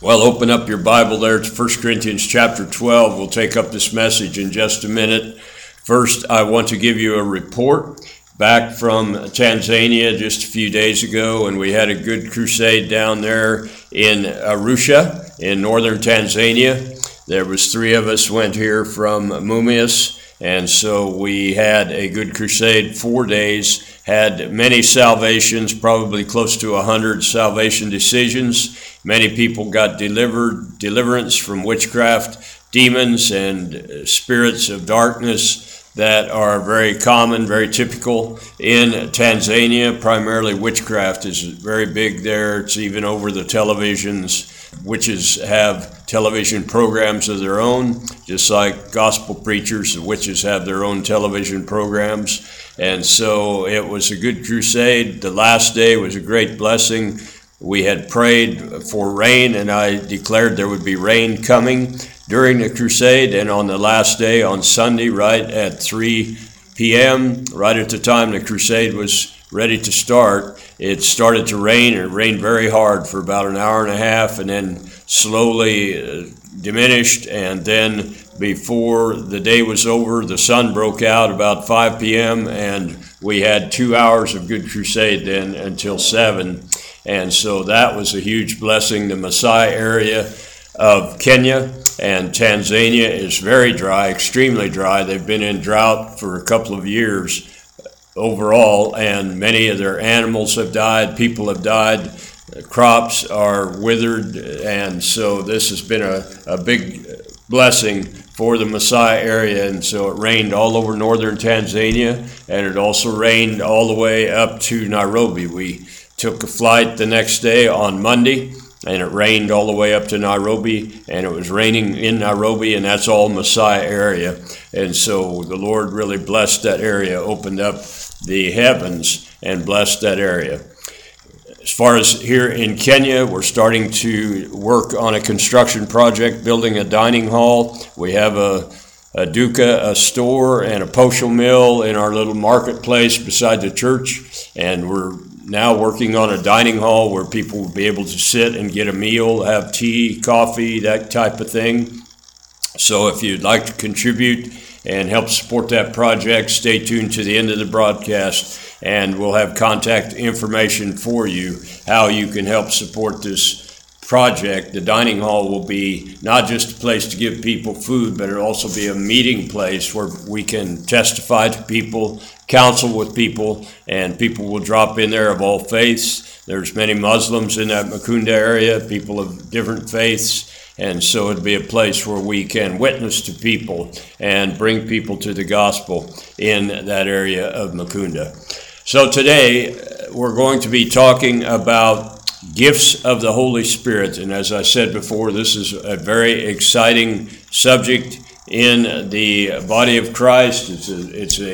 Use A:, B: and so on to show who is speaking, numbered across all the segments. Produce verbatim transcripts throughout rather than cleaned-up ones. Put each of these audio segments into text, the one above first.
A: Well, open up your Bible there to First Corinthians chapter twelve. We'll take up this message in just a minute. First, I want to give you a report back from Tanzania just a few days ago, and we had a good crusade down there in Arusha in northern Tanzania. There was three of us went here from Mumias, and so we had a good crusade, four days, had many salvations, probably close to a hundred salvation decisions. Many people got delivered, deliverance from witchcraft, demons, and spirits of darkness that are very common, very typical in Tanzania. Primarily witchcraft is very big there. It's even over the televisions. Witches have television programs of their own, just like gospel preachers. The witches have their own television programs. And so it was a good crusade. The last day was a great blessing. We had prayed for rain, and I declared there would be rain coming during the crusade. And on the last day, on Sunday, right at three p.m., right at the time the crusade was ready to start, it started to rain. It rained very hard for about an hour and a half, and then slowly uh, diminished. And then before the day was over, the sun broke out about five p.m., and we had two hours of good crusade then until seven. And so that was a huge blessing. The Maasai area of Kenya and Tanzania is very dry, extremely dry. They've been in drought for a couple of years overall, and many of their animals have died, people have died, crops are withered, and so this has been a, a big blessing for the Maasai area. And so it rained all over northern Tanzania, and it also rained all the way up to Nairobi. We took a flight the next day on Monday, and it rained all the way up to Nairobi, and it was raining in Nairobi, and that's all Maasai area. And so the Lord really blessed that area, opened up the heavens and blessed that area. As far as here in Kenya, we're starting to work on a construction project, building a dining hall. We have a, a Duka, a store, and a posho mill in our little marketplace beside the church, and we're now working on a dining hall where people will be able to sit and get a meal, have tea, coffee, that type of thing. So if you'd like to contribute and help support that project, stay tuned to the end of the broadcast, and we'll have contact information for you, how you can help support this project. The dining hall will be not just a place to give people food, but it'll also be a meeting place where we can testify to people, counsel with people, and people will drop in there of all faiths. There's many Muslims in that Mukunda area, people of different faiths, and so it'd be a place where we can witness to people and bring people to the gospel in that area of Mukunda. So today we're going to be talking about gifts of the Holy Spirit. And as I said before, this is a very exciting subject in the body of Christ. It's a, it's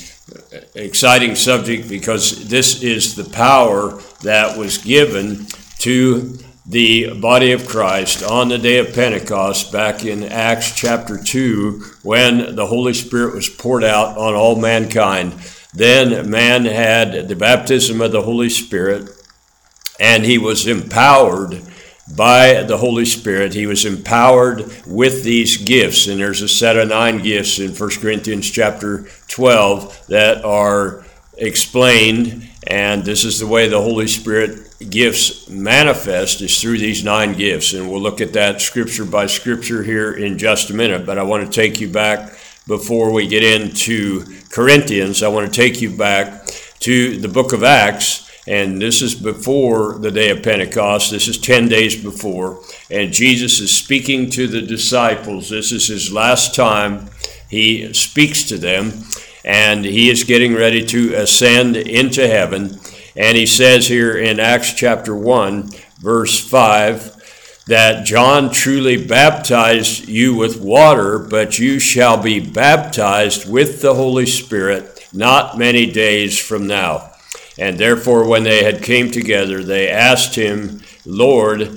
A: a exciting subject because this is the power that was given to the body of Christ on the day of Pentecost back in Acts chapter two, when the Holy Spirit was poured out on all mankind. Then man had the baptism of the Holy Spirit, and he was empowered by the Holy Spirit. He was empowered with these gifts, and there's a set of nine gifts in First Corinthians chapter twelve that are explained, and this is the way the Holy Spirit gifts manifest, is through these nine gifts. And we'll look at that scripture by scripture here in just a minute, but I want to take you back before we get into Corinthians. I want to take you back to the book of Acts. And this is before the day of Pentecost. This is ten days before. And Jesus is speaking to the disciples. This is his last time he speaks to them. And he is getting ready to ascend into heaven. And he says here in Acts chapter one, verse five, that John truly baptized you with water, but you shall be baptized with the Holy Spirit not many days from now. And therefore, when they had came together, they asked him, Lord,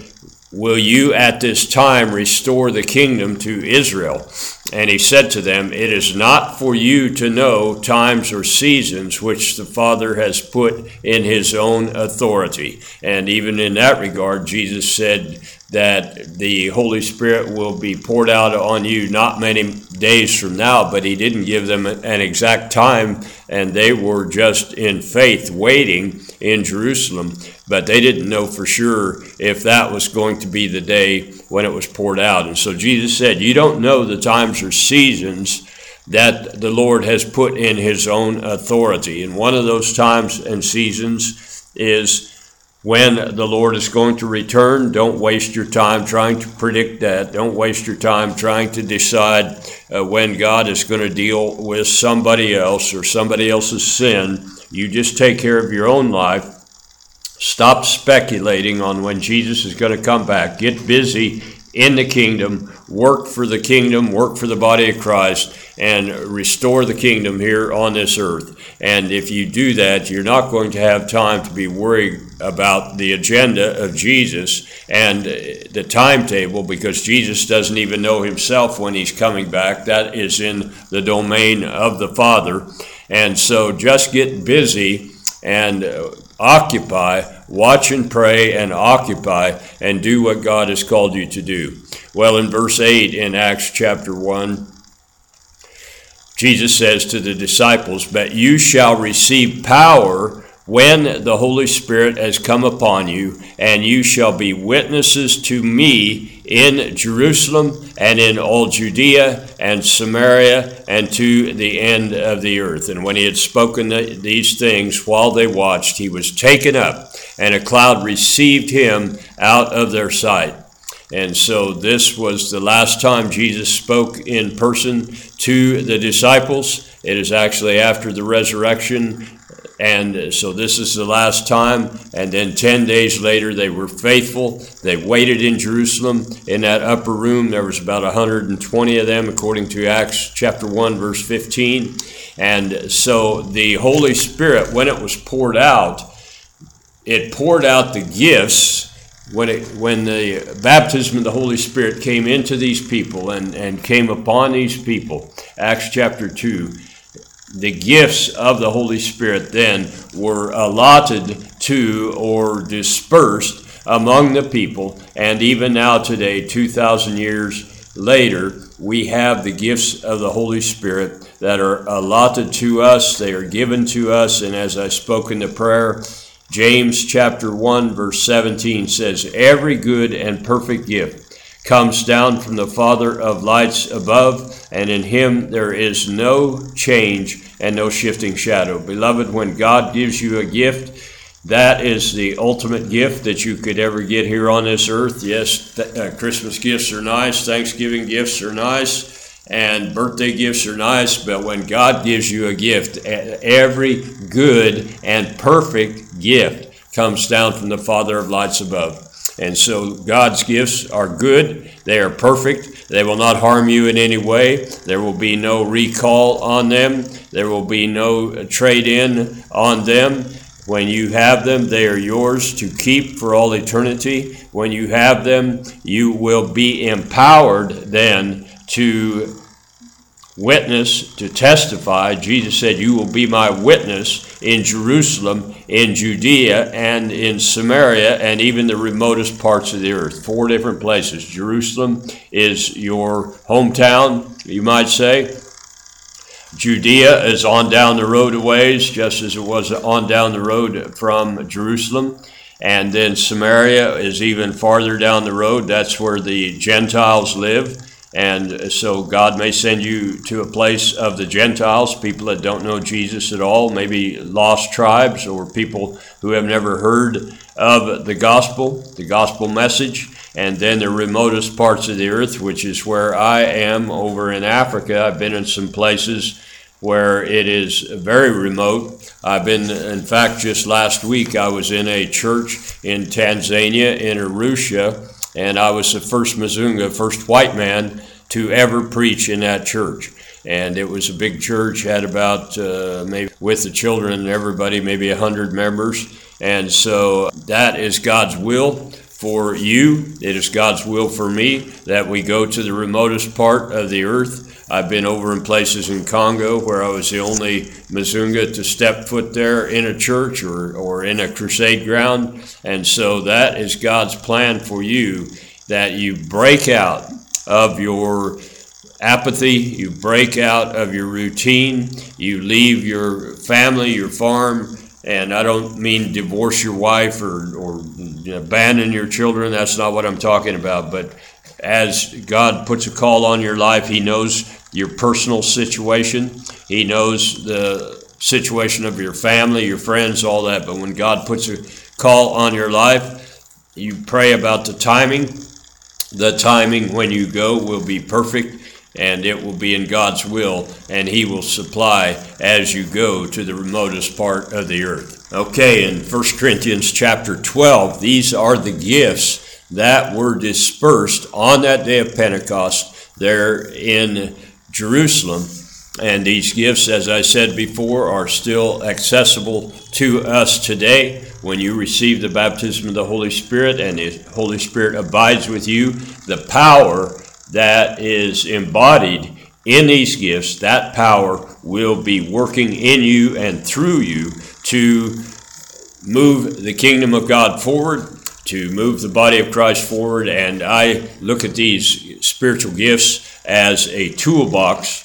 A: will you at this time restore the kingdom to Israel? And he said to them, it is not for you to know times or seasons which the Father has put in his own authority. And even in that regard, Jesus said that the Holy Spirit will be poured out on you not many days from now, but he didn't give them an exact time, and they were just in faith waiting in Jerusalem, but they didn't know for sure if that was going to be the day when it was poured out. And so Jesus said, you don't know the times or seasons that the Lord has put in his own authority. And one of those times and seasons is when the Lord is going to return. Don't waste your time trying to predict that. Don't waste your time trying to decide uh, when God is going to deal with somebody else or somebody else's sin. You just take care of your own life. Stop speculating on when Jesus is going to come back. Get busy in the kingdom. Work for the kingdom. Work for the body of Christ and restore the kingdom here on this earth. And if you do that, you're not going to have time to be worried about the agenda of Jesus and the timetable, because Jesus doesn't even know himself when he's coming back. That is in the domain of the Father. And so just get busy and uh, occupy, watch and pray and occupy and do what God has called you to do. Well, in verse eight in Acts chapter one, Jesus says to the disciples, but you shall receive power when the Holy Spirit has come upon you, and you shall be witnesses to me in Jerusalem and in all Judea and Samaria and to the end of the earth. And when he had spoken these things while they watched, he was taken up, and a cloud received him out of their sight. And so this was the last time Jesus spoke in person to the disciples. It is actually after the resurrection. And so this is the last time. And then ten days later, they were faithful. They waited in Jerusalem in that upper room. There was about one hundred twenty of them, according to Acts chapter one, verse fifteen. And so the Holy Spirit, when it was poured out, it poured out the gifts. When it, when the baptism of the Holy Spirit came into these people and, and came upon these people, Acts chapter two, the gifts of the Holy Spirit then were allotted to or dispersed among the people. And even now today, two thousand years later, we have the gifts of the Holy Spirit that are allotted to us. They are given to us. And as I spoke in the prayer, James chapter one verse seventeen says, every good and perfect gift comes down from the Father of lights above, and in him there is no change and no shifting shadow. Beloved, when God gives you a gift, that is the ultimate gift that you could ever get here on this earth. Yes, th- uh, Christmas gifts are nice, Thanksgiving gifts are nice, and birthday gifts are nice, but when God gives you a gift, every good and perfect gift comes down from the Father of lights above. And so God's gifts are good. They are perfect. They will not harm you in any way. There will be no recall on them. There will be no trade-in on them. When you have them, they are yours to keep for all eternity. When you have them, you will be empowered then to witness, to testify. Jesus said, you will be my witness in Jerusalem, in Judea, and in Samaria, and even the remotest parts of the earth. Four different places. Jerusalem is your hometown, you might say. Judea is on down the road a ways, just as it was on down the road from Jerusalem. And then Samaria is even farther down the road. That's where the Gentiles live. And so God may send you to a place of the Gentiles, people that don't know Jesus at all, maybe lost tribes or people who have never heard of the gospel, the gospel message. And then the remotest parts of the earth, which is where I am over in Africa. I've been in some places where it is very remote. I've been, in fact, just last week, I was in a church in Tanzania, in Arusha, and I was the first Mzunga, first white man to ever preach in that church. And it was a big church, had about, uh, maybe with the children and everybody, maybe one hundred members. And so that is God's will for you. It is God's will for me that we go to the remotest part of the earth. I've been over in places in Congo where I was the only Mzunga to step foot there in a church or, or in a crusade ground. And so that is God's plan for you, that you break out of your apathy, you break out of your routine, you leave your family, your farm, and I don't mean divorce your wife or, or abandon your children. That's not what I'm talking about. But as God puts a call on your life, He knows your personal situation. He knows the situation of your family, your friends, all that. But when God puts a call on your life, you pray about the timing. The timing when you go will be perfect, and it will be in God's will, and He will supply as you go to the remotest part of the earth. Okay, in First Corinthians chapter twelve, these are the gifts that were dispersed on that day of Pentecost there in Jerusalem. And these gifts, as I said before, are still accessible to us today. When you receive the baptism of the Holy Spirit and the Holy Spirit abides with you, the power that is embodied in these gifts, that power will be working in you and through you to move the kingdom of God forward, to move the body of Christ forward. And I look at these spiritual gifts as a toolbox,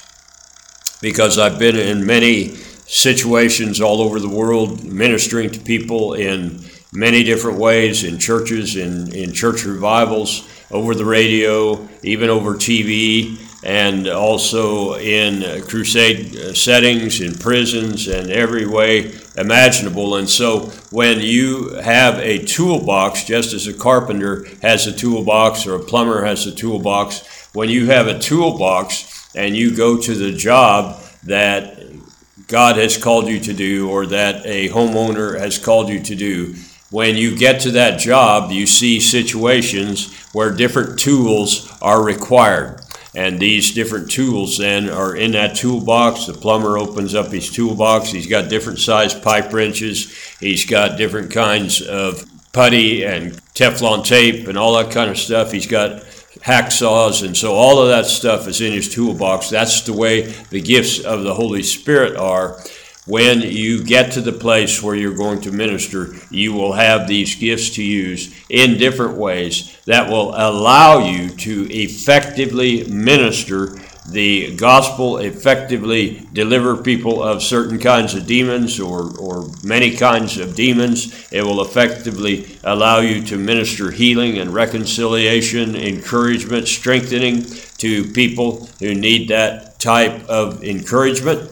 A: because I've been in many situations all over the world ministering to people in many different ways, in churches, in, in church revivals, over the radio, even over T V, and also in crusade settings, in prisons, and every way imaginable. And so when you have a toolbox, just as a carpenter has a toolbox or a plumber has a toolbox, when you have a toolbox and you go to the job that God has called you to do, or that a homeowner has called you to do, when you get to that job, you see situations where different tools are required. And these different tools then are in that toolbox. The plumber opens up his toolbox. He's got different size pipe wrenches. He's got different kinds of putty and Teflon tape and all that kind of stuff. He's got hacksaws, and so all of that stuff is in his toolbox. That's the way the gifts of the Holy Spirit are. When you get to the place where you're going to minister, you will have these gifts to use in different ways that will allow you to effectively minister the gospel, effectively deliver people of certain kinds of demons or, or many kinds of demons. It will effectively allow you to minister healing and reconciliation, encouragement, strengthening to people who need that type of encouragement.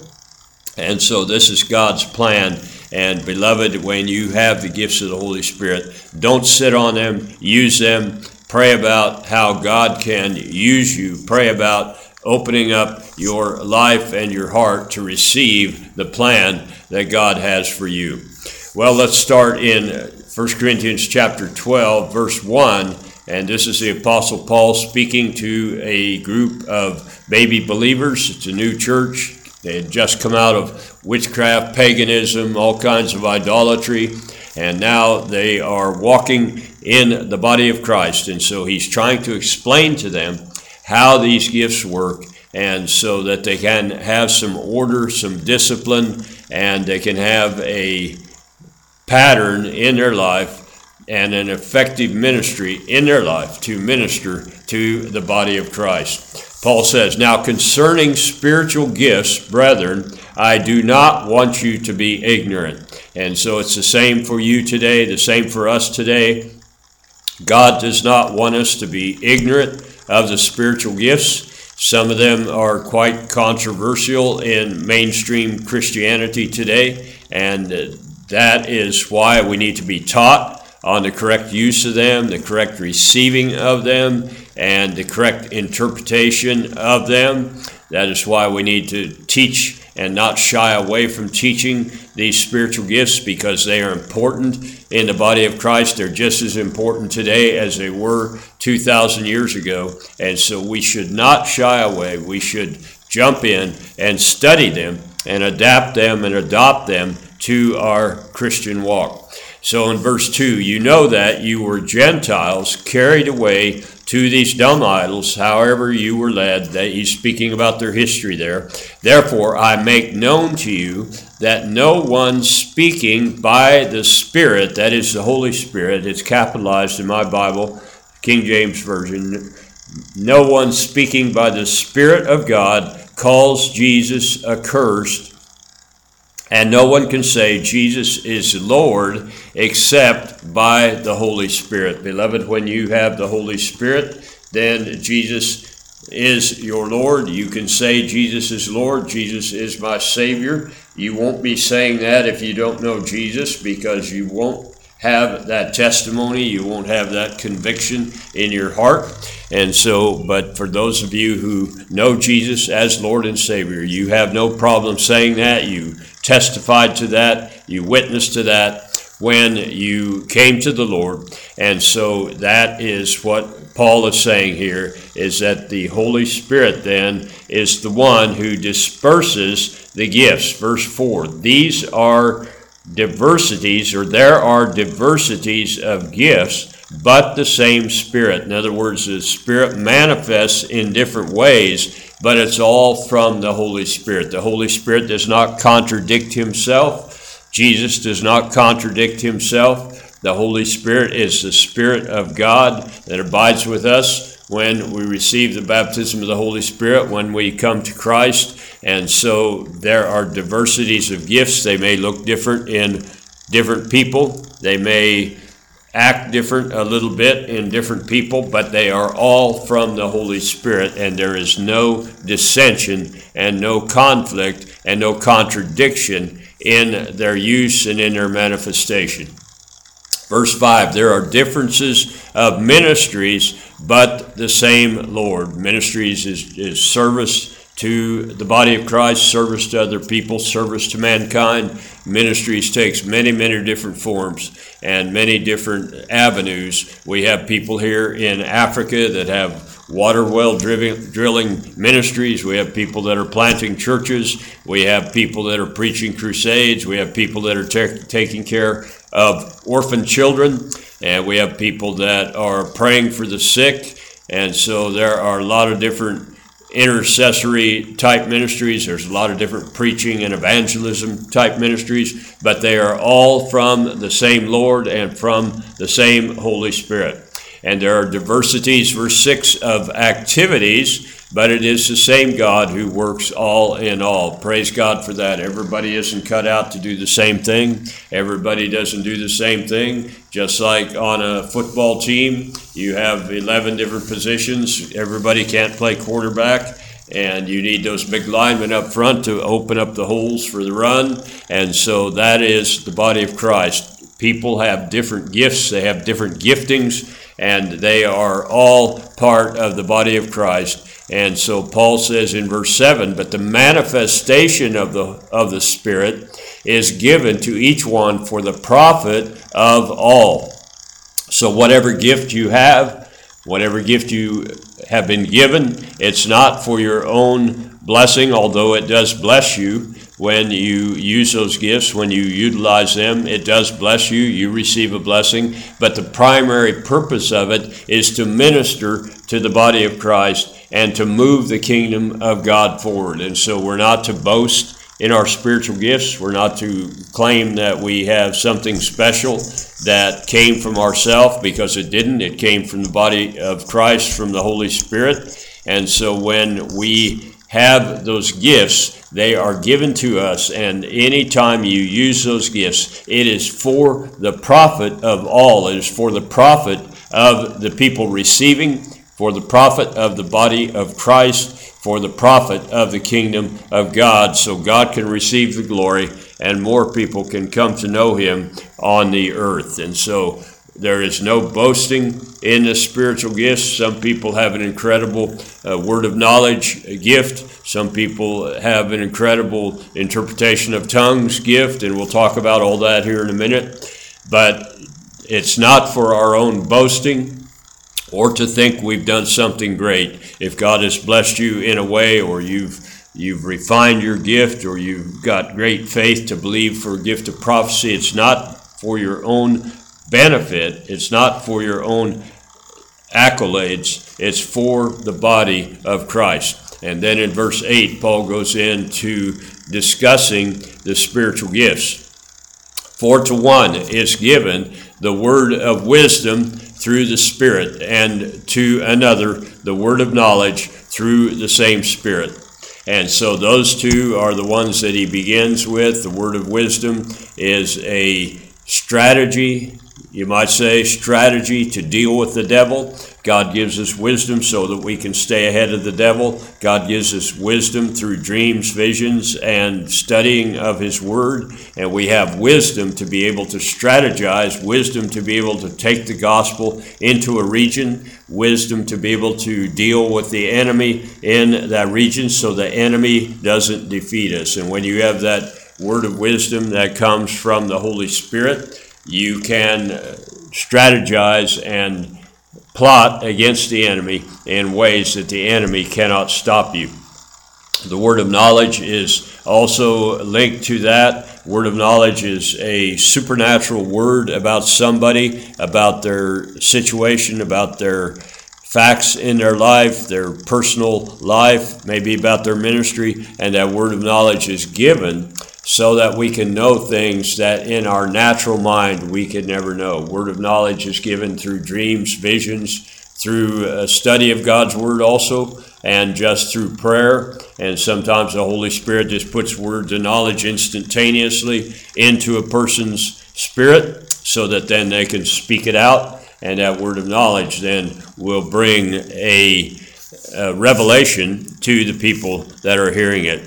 A: And so this is God's plan. And beloved, when you have the gifts of the Holy Spirit, don't sit on them, use them. Pray about how God can use you. Pray about opening up your life and your heart to receive the plan that God has for you. Well, let's start in First Corinthians chapter twelve, verse one. And this is the Apostle Paul speaking to a group of baby believers. It's a new church. They had just come out of witchcraft, paganism, all kinds of idolatry, and now they are walking in the body of Christ. And so he's trying to explain to them how these gifts work, and so that they can have some order, some discipline, and they can have a pattern in their life and an effective ministry in their life to minister to the body of Christ. Paul says, "Now concerning spiritual gifts, brethren, I do not want you to be ignorant." And so it's the same for you today, the same for us today. God does not want us to be ignorant of the spiritual gifts. Some of them are quite controversial in mainstream Christianity today, and that is why we need to be taught on the correct use of them, the correct receiving of them, and the correct interpretation of them. That is why we need to teach and not shy away from teaching these spiritual gifts, because they are important in the body of Christ. They're just as important today as they were two thousand years ago. And so we should not shy away. We should jump in and study them and adapt them and adopt them to our Christian walk. So in verse two, you know that you were Gentiles carried away to these dumb idols, however you were led. That he's speaking about their history there. Therefore, I make known to you that no one speaking by the Spirit, that is the Holy Spirit, it's capitalized in my Bible, King James Version, no one speaking by the Spirit of God calls Jesus accursed, and no one can say Jesus is Lord except by the Holy Spirit. Beloved, when you have the Holy Spirit, then Jesus is your Lord. You can say Jesus is Lord, Jesus is my Savior. You won't be saying that if you don't know Jesus, because you won't have that testimony, you won't have that conviction in your heart. And so, but for those of you who know Jesus as Lord and Savior, you have no problem saying that. You testified to that, you witnessed to that when you came to the Lord. And so that is what Paul is saying here, is that the Holy Spirit then is the one who disperses the gifts. Verse four, these are diversities, or there are diversities of gifts, but the same Spirit. In other words, the Spirit manifests in different ways, but it's all from the Holy Spirit. The Holy Spirit does not contradict himself. Jesus does not contradict himself. The Holy Spirit is the Spirit of God that abides with us when we receive the baptism of the Holy Spirit, when we come to Christ. And so there are diversities of gifts. They may look different in different people. They may act different a little bit in different people, but they are all from the Holy Spirit, and there is no dissension and no conflict and no contradiction in their use and in their manifestation. Verse five, there are differences of ministries, but the same Lord. Ministries is, is service to the body of Christ, service to other people, service to mankind. Ministries takes many, many different forms and many different avenues. We have people here in Africa that have water well drilling ministries. We have people that are planting churches. We have people that are preaching crusades. We have people that are t- taking care of orphan children. And we have people that are praying for the sick. And so there are a lot of different intercessory type ministries. There's a lot of different preaching and evangelism type ministries, but they are all from the same Lord and from the same Holy Spirit. And there are diversities, verse six, of activities, but it is the same God who works all in all. Praise God for that. Everybody isn't cut out to do the same thing. Everybody doesn't do the same thing. Just like on a football team, you have eleven different positions. Everybody can't play quarterback, and you need those big linemen up front to open up the holes for the run. And so that is the body of Christ. People have different gifts. They have different giftings, and they are all part of the body of Christ. And so Paul says in verse seven, but the manifestation of the of the Spirit is given to each one for the profit of all. So whatever gift you have, whatever gift you have been given, it's not for your own blessing, although it does bless you when you use those gifts, when you utilize them. It does bless you. You receive a blessing. But the primary purpose of it is to minister to the body of Christ and to move the kingdom of God forward. And so we're not to boast in our spiritual gifts. We're not to claim that we have something special that came from ourselves, because it didn't. It came from the body of Christ, from the Holy Spirit. And so when we have those gifts, they are given to us, and anytime you use those gifts, it is for the profit of all. It is for the profit of the people receiving, for the profit of the body of Christ, for the profit of the kingdom of God, so God can receive the glory and more people can come to know him on the earth. And so there is no boasting in the spiritual gifts. Some people have an incredible uh, word of knowledge gift. Some people have an incredible interpretation of tongues gift, and we'll talk about all that here in a minute. But it's not for our own boasting or to think we've done something great. If God has blessed you in a way, or you've you've refined your gift, or you've got great faith to believe for a gift of prophecy, it's not for your own benefit. It's not for your own accolades. It's for the body of Christ. And then in verse eight, Paul goes into discussing the spiritual gifts. For to one is given the word of wisdom through the Spirit, and to another the word of knowledge through the same Spirit. And so those two are the ones that he begins with. The word of wisdom is a strategy, you might say, strategy to deal with the devil. God gives us wisdom so that we can stay ahead of the devil. God gives us wisdom through dreams, visions, and studying of his word. And we have wisdom to be able to strategize, wisdom to be able to take the gospel into a region, wisdom to be able to deal with the enemy in that region so the enemy doesn't defeat us. And when you have that word of wisdom that comes from the Holy Spirit, you can strategize and plot against the enemy in ways that the enemy cannot stop you. The word of knowledge is also linked to that. Word of knowledge is a supernatural word about somebody, about their situation, about their facts in their life, their personal life, maybe about their ministry, and that word of knowledge is given so that we can know things that in our natural mind we could never know. Word of knowledge is given through dreams, visions, through a study of God's word also, and just through prayer. And sometimes the Holy Spirit just puts words of knowledge instantaneously into a person's spirit so that then they can speak it out. And that word of knowledge then will bring a, a revelation to the people that are hearing it.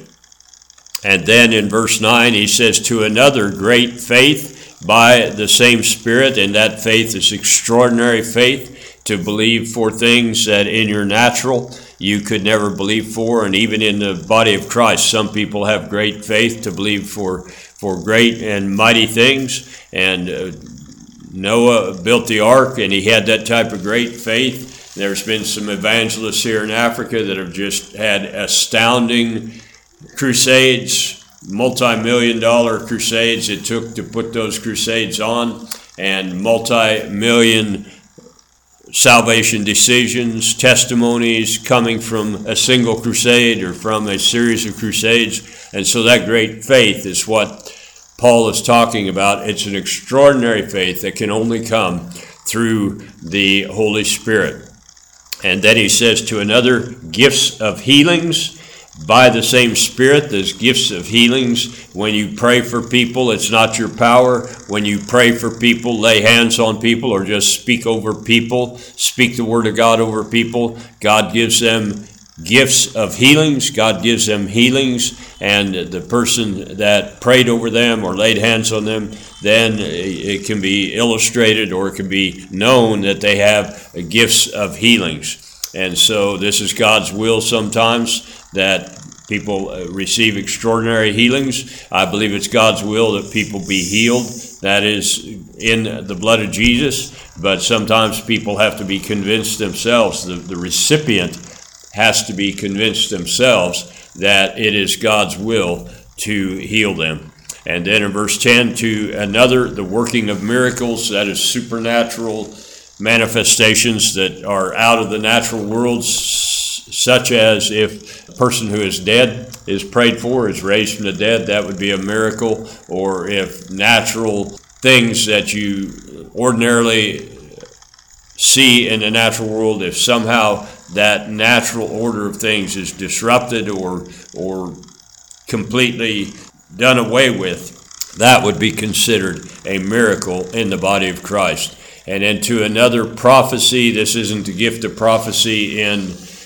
A: And then in verse nine, he says, to another great faith by the same Spirit, and that faith is extraordinary faith, to believe for things that in your natural you could never believe for. And even in the body of Christ, some people have great faith to believe for, for great and mighty things. And uh, Noah built the ark, and he had that type of great faith. There's been some evangelists here in Africa that have just had astounding crusades, multi-million dollar crusades it took to put those crusades on, and multi-million salvation decisions, testimonies coming from a single crusade or from a series of crusades. And so that great faith is what Paul is talking about. It's an extraordinary faith that can only come through the Holy Spirit. And then he says, to another, gifts of healings by the same Spirit. There's gifts of healings. When you pray for people, it's not your power. When you pray for people, lay hands on people, or just speak over people, speak the word of God over people, God gives them gifts of healings. God gives them healings, and the person that prayed over them or laid hands on them, then it can be illustrated or it can be known that they have gifts of healings. And so this is God's will sometimes, that people receive extraordinary healings. I believe it's God's will that people be healed. That is in the blood of Jesus. But sometimes people have to be convinced themselves. The, the recipient has to be convinced themselves that it is God's will to heal them. And then in verse ten, to another, the working of miracles, that is supernatural manifestations that are out of the natural world, such as if a person who is dead is prayed for, is raised from the dead, that would be a miracle. Or if natural things that you ordinarily see in the natural world, if somehow that natural order of things is disrupted or or completely done away with, that would be considered a miracle in the body of Christ. And then to another, prophecy. This isn't the gift of prophecy in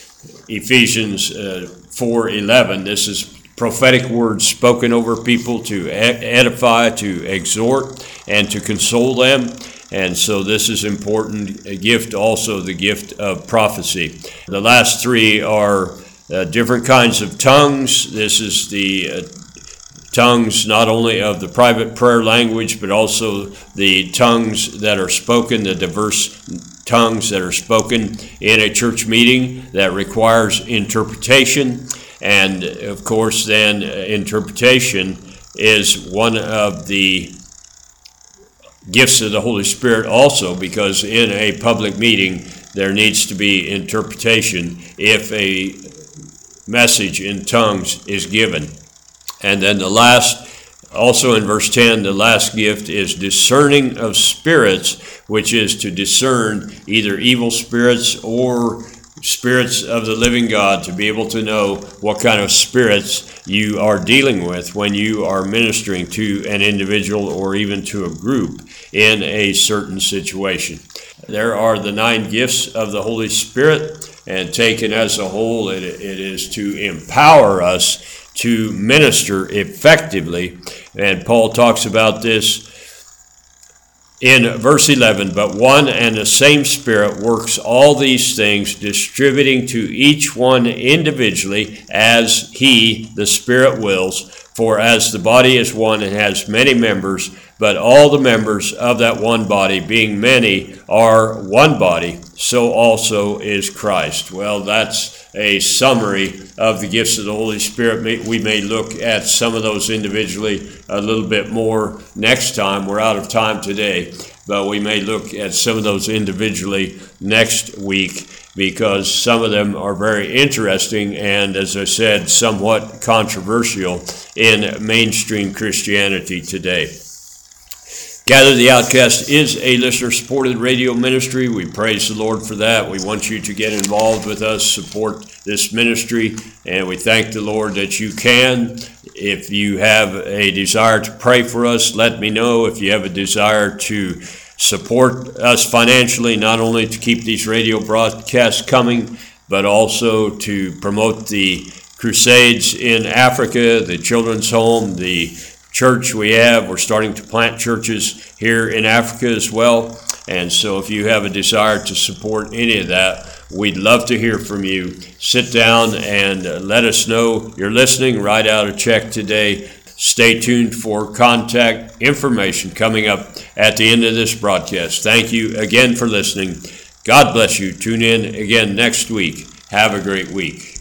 A: Ephesians uh, four eleven. This is prophetic words spoken over people to edify, to exhort, and to console them. And so this is important. A gift, also the gift of prophecy. The last three are uh, different kinds of tongues. This is the uh, tongues not only of the private prayer language, but also the tongues that are spoken, the diverse tongues that are spoken in a church meeting that requires interpretation. And of course, then uh, interpretation is one of the gifts of the Holy Spirit also, because in a public meeting there needs to be interpretation if a message in tongues is given. And then the last, also in verse ten, the last gift is discerning of spirits, which is to discern either evil spirits or spirits of the living God, to be able to know what kind of spirits you are dealing with when you are ministering to an individual or even to a group in a certain situation. There are the nine gifts of the Holy Spirit, and taken as a whole, it, it is to empower us to minister effectively. And Paul talks about this in verse eleven, but one and the same Spirit works all these things, distributing to each one individually as he, the Spirit, wills. For as the body is one and has many members, but all the members of that one body, being many, are one body, so also is Christ. Well, that's a summary of the gifts of the Holy Spirit. We may look at some of those individually a little bit more next time. We're out of time today, but we may look at some of those individually next week, because some of them are very interesting and, as I said, somewhat controversial in mainstream Christianity today. Gather the Outcast is a listener-supported radio ministry. We praise the Lord for that. We want you to get involved with us, support this ministry, and we thank the Lord that you can. If you have a desire to pray for us, let me know. If you have a desire to support us financially, not only to keep these radio broadcasts coming, but also to promote the crusades in Africa, the children's home, the church we have. We're starting to plant churches here in Africa as well. And so if you have a desire to support any of that, we'd love to hear from you. Sit down and let us know you're listening. Write out a check today. Stay tuned for contact information coming up at the end of this broadcast. Thank you again for listening. God bless you. Tune in again next week. Have a great week.